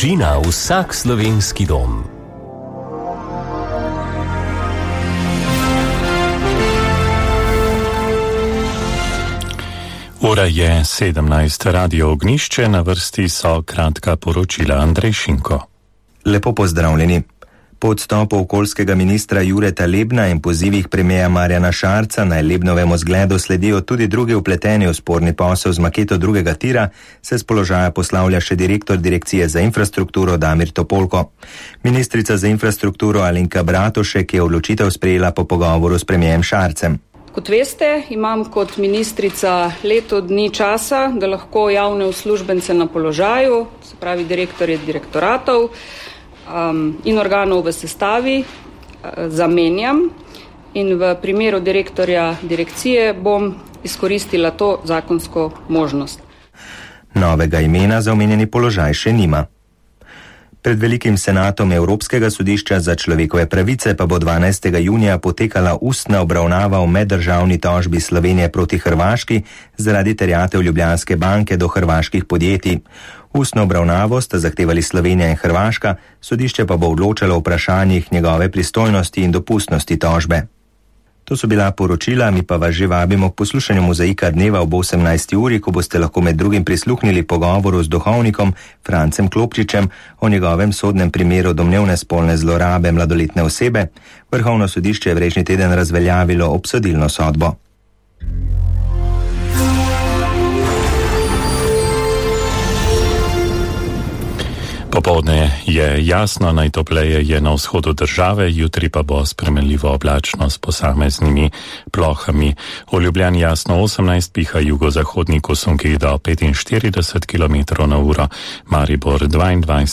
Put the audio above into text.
Voščina vsak slovenski dom. Ura je 17, Radio Ognišče, na vrsti so kratka poročila. Andrej Šinko. Lepo pozdravljeni. Po odstopu okoljskega ministra Jureta Lebna in pozivih premierja Marjana Šarca naj Lebnovemu zgledu sledijo tudi drugi vpleteni v sporni posel z maketo drugega tira, se s položaja poslavlja še direktor Direkcije za infrastrukturo Damir Topolko. Ministrica za infrastrukturo Alenka Bratušek je odločitev sprejela po pogovoru s premierjem Šarcem. Kot veste, imam kot ministrica leto dni časa, da lahko javne uslužbence na položaju, se pravi direktorje direktoratov in organov v sestavi, zamenjam in v primeru direktorja direkcije bom izkoristila to zakonsko možnost. Novega imena za omenjeni položaj še nima. Pred velikim senatom Evropskega sodišča za človekove pravice pa bo 12. junija potekala ustna obravnava v meddržavni tožbi Slovenije proti Hrvaški zaradi terjatev Ljubljanske banke do hrvaških podjetij. Ustno obravnavo sta zahtevali Slovenija in Hrvaška, sodišče pa bo odločalo o vprašanjih njegove pristojnosti in dopustnosti tožbe. To so bila poročila, mi pa vas že vabimo k poslušanju Mozaika dneva ob 18. uri, ko boste lahko med drugim prisluhnili pogovoru z duhovnikom Francem Klopčičem o njegovem sodnem primeru domnevne spolne zlorabe mladoletne osebe. Vrhovno sodišče je prejšnji teden razveljavilo obsodilno sodbo. Popoldne je jasno, najtopleje je na vzhodu države, jutri pa bo spremenljivo oblačno s posameznimi plohami. V Ljubljani jasno 18, piha jugozahodni kosunki do 45 km/h, Maribor 22,